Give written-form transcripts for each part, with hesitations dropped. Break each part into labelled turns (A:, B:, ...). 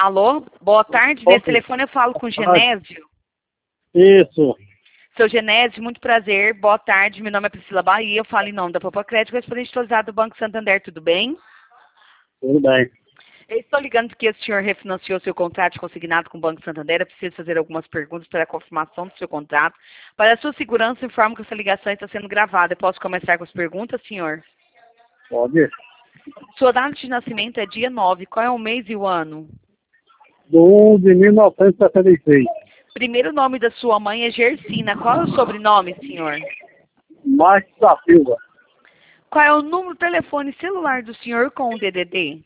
A: Alô? Boa tarde. Nesse telefone eu falo com o Genésio.
B: Isso.
A: Seu Genésio, muito prazer. Boa tarde. Meu nome é Priscila Bahia. Eu falo em nome da Popa Crédito, correspondente atualizado do Banco Santander. Tudo bem?
B: Tudo bem.
A: Eu estou ligando porque o senhor refinanciou seu contrato consignado com o Banco Santander. Eu preciso fazer algumas perguntas para a confirmação do seu contrato. Para a sua segurança, informo que essa ligação está sendo gravada. Eu posso começar com as perguntas, senhor?
B: Pode.
A: Sua data de nascimento é dia 9. Qual é o mês e o ano?
B: Do 1 de 1976.
A: Primeiro nome da sua mãe é Gersina. Qual é o sobrenome, senhor?
B: Márcio da Silva.
A: Qual é o número do telefone celular do senhor com o DDD?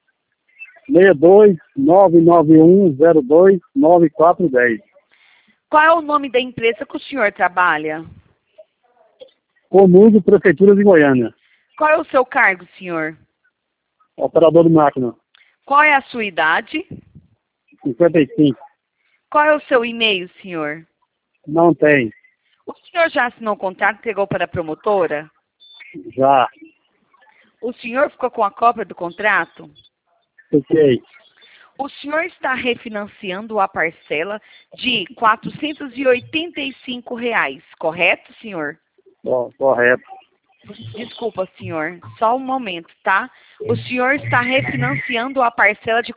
B: 62-99102-9410.
A: Qual é o nome da empresa que o senhor trabalha?
B: Comuns Prefeitura de Goiânia.
A: Qual é o seu cargo, senhor?
B: Operador de máquina.
A: Qual é a sua idade?
B: 55.
A: Qual é o seu e-mail, senhor?
B: Não tem.
A: O senhor já assinou o contrato e entregou para a promotora?
B: Já.
A: O senhor ficou com a cópia do contrato?
B: Fiquei.
A: O senhor está refinanciando a parcela de R$ 485, correto, senhor?
B: Correto.
A: Desculpa, senhor. Só um momento, tá? O senhor está refinanciando a parcela de R$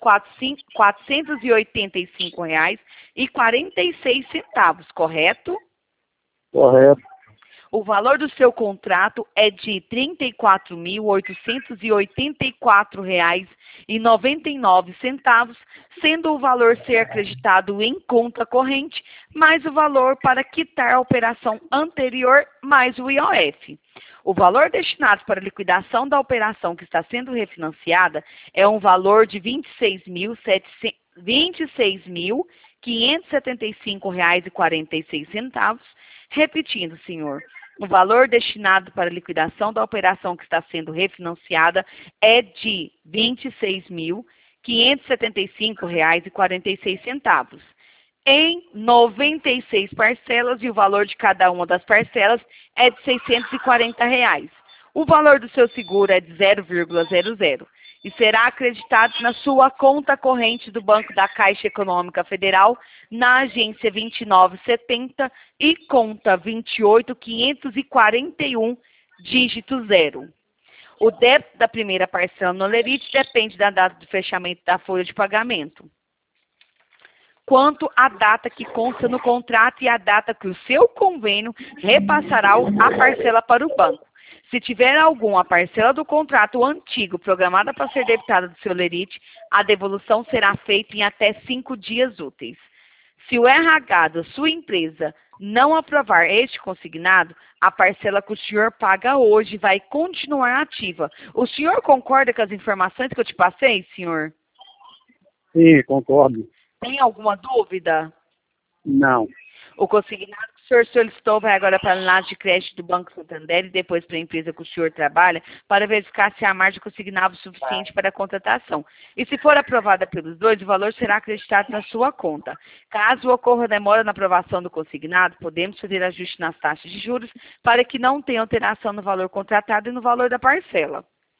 A: 485,46, correto?
B: Correto.
A: O valor do seu contrato é de R$ 34.884,99, sendo o valor ser acreditado em conta corrente, mais o valor para quitar a operação anterior, mais o IOF. O valor destinado para a liquidação da operação que está sendo refinanciada é um valor de R$ 26.575,46. Repetindo, senhor, o valor destinado para a liquidação da operação que está sendo refinanciada é de R$ 26.575,46. Em 96 parcelas, e o valor de cada uma das parcelas é de R$ 640. O valor do seu seguro é de 0,00 e será acreditado na sua conta corrente do Banco da Caixa Econômica Federal, na agência 2970 e conta 28541, dígito 0. O débito da primeira parcela no Lerite depende da data de fechamento da folha de pagamento, quanto à data que consta no contrato e a data que o seu convênio repassará a parcela para o banco. Se tiver alguma parcela do contrato antigo programada para ser debitada do seu lerite, a devolução será feita em até 5 dias úteis. Se o RH da sua empresa não aprovar este consignado, a parcela que o senhor paga hoje vai continuar ativa. O senhor concorda com as informações que eu te passei, senhor?
B: Sim, concordo.
A: Tem alguma dúvida?
B: Não.
A: O consignado que o senhor solicitou vai agora para a análise de crédito do Banco Santander e depois para a empresa que o senhor trabalha, para verificar se a margem consignável é suficiente para a contratação. E se for aprovada pelos dois, o valor será acreditado na sua conta. Caso ocorra demora na aprovação do consignado, podemos fazer ajuste nas taxas de juros para que não tenha alteração no valor contratado e no valor da parcela.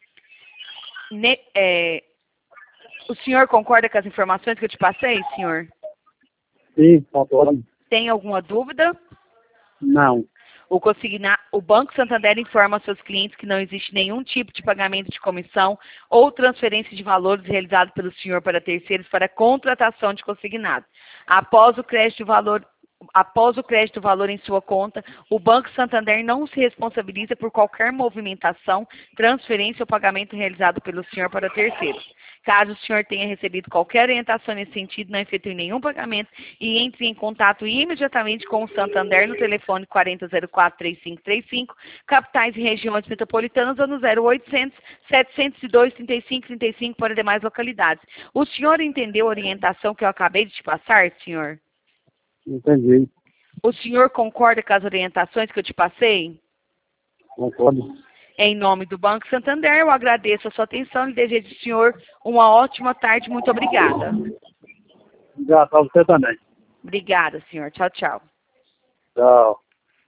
A: O senhor concorda com as informações que eu te passei, senhor?
B: Sim, concordo.
A: Tem alguma dúvida?
B: Não.
A: O Banco Santander informa aos seus clientes que não existe nenhum tipo de pagamento de comissão ou transferência de valores realizado pelo senhor para terceiros para contratação de consignado. Após o crédito valor em sua conta, o Banco Santander não se responsabiliza por qualquer movimentação, transferência ou pagamento realizado pelo senhor para terceiros. Caso o senhor tenha recebido qualquer orientação nesse sentido, não efetue nenhum pagamento e entre em contato imediatamente com o Santander no telefone 4004-3535, capitais e regiões metropolitanas, ou no 0800 702 3535 para demais localidades. O senhor entendeu a orientação que eu acabei de te passar, senhor?
B: Entendi.
A: O senhor concorda com as orientações que eu te passei?
B: Concordo.
A: Em nome do Banco Santander, eu agradeço a sua atenção e desejo ao senhor uma ótima tarde. Muito obrigada.
B: Já para você também.
A: Obrigada, senhor. Tchau, tchau.
B: Tchau.